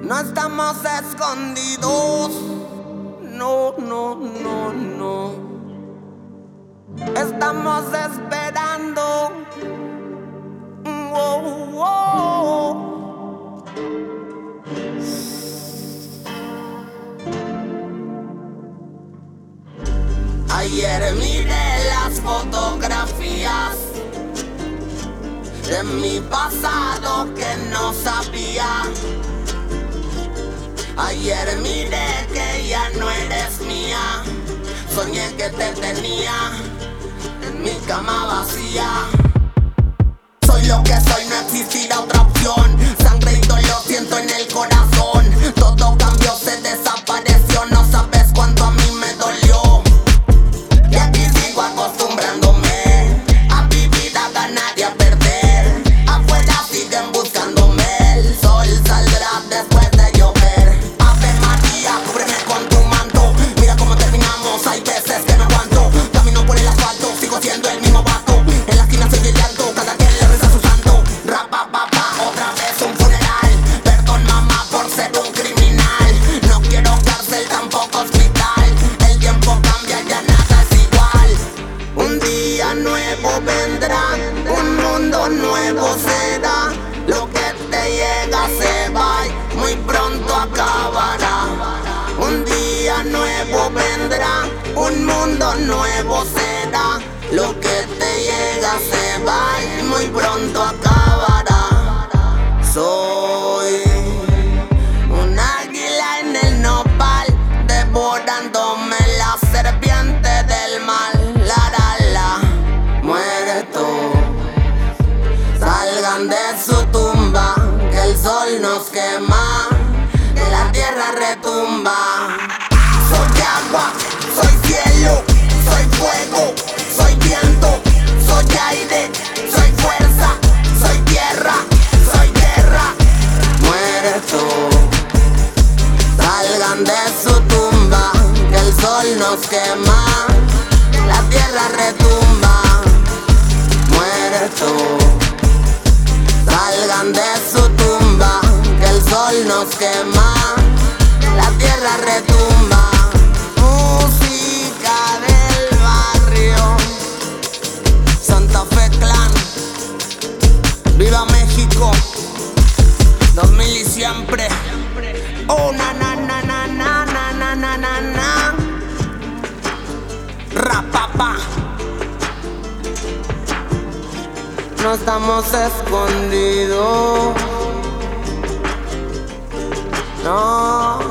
No estamos escondidos, no, no, no, no. Estamos esperando. Oh, oh. Ayer miré las fotografías de mi pasado que no sabía. Ayer miré que ya no eres mía. Soñé que te tenía en mi cama vacía. Soy lo que soy, no existirá otra opción. Sangre y dolor siento en el corazón. Todo cambió, se desapareció. No sabes cuánto a mí me dolió. Y aquí sigo acostumbrándome a vivir, a ganar y a perder. Afuera siguen buscándome. El sol saldrá después de llover. Ave María, cúbreme con tu manto. Mira cómo terminamos, hay veces que no aguanto. Camino por el asfalto, sigo siendo el mismo vato. En la esquina soy el llanto, cada quien le reza a su santo. Rapa, papá, otra vez un funeral. Perdón mamá por ser un criminal. No quiero cárcel, tampoco hospital. El tiempo cambia, ya nada es igual. Un día nuevo vendrá, un mundo nuevo será. Lo que te llega se va y muy pronto acabará. Un día nuevo vendrá, un mundo nuevo será. Lo que te llega se va y muy pronto acabará. Soy un águila en el nopal, devorándome la serpiente del mal. La, muere tú. Salgan de su tumba, que el sol nos quema, que la tierra retumba. Soy agua, soy cielo, soy fuego, soy viento, soy aire, soy fuerza, soy tierra, soy guerra. Mueres tú. Salgan de su tumba, que el sol nos quema, la tierra retumba. Mueres tú. Salgan de su tumba, que el sol nos quema, la tierra retumba. Música del barrio, Santa Fe Clan, viva México, 2000 y siempre. Oh, na na na na na na na na na na. Rapapa. No estamos escondidos, no.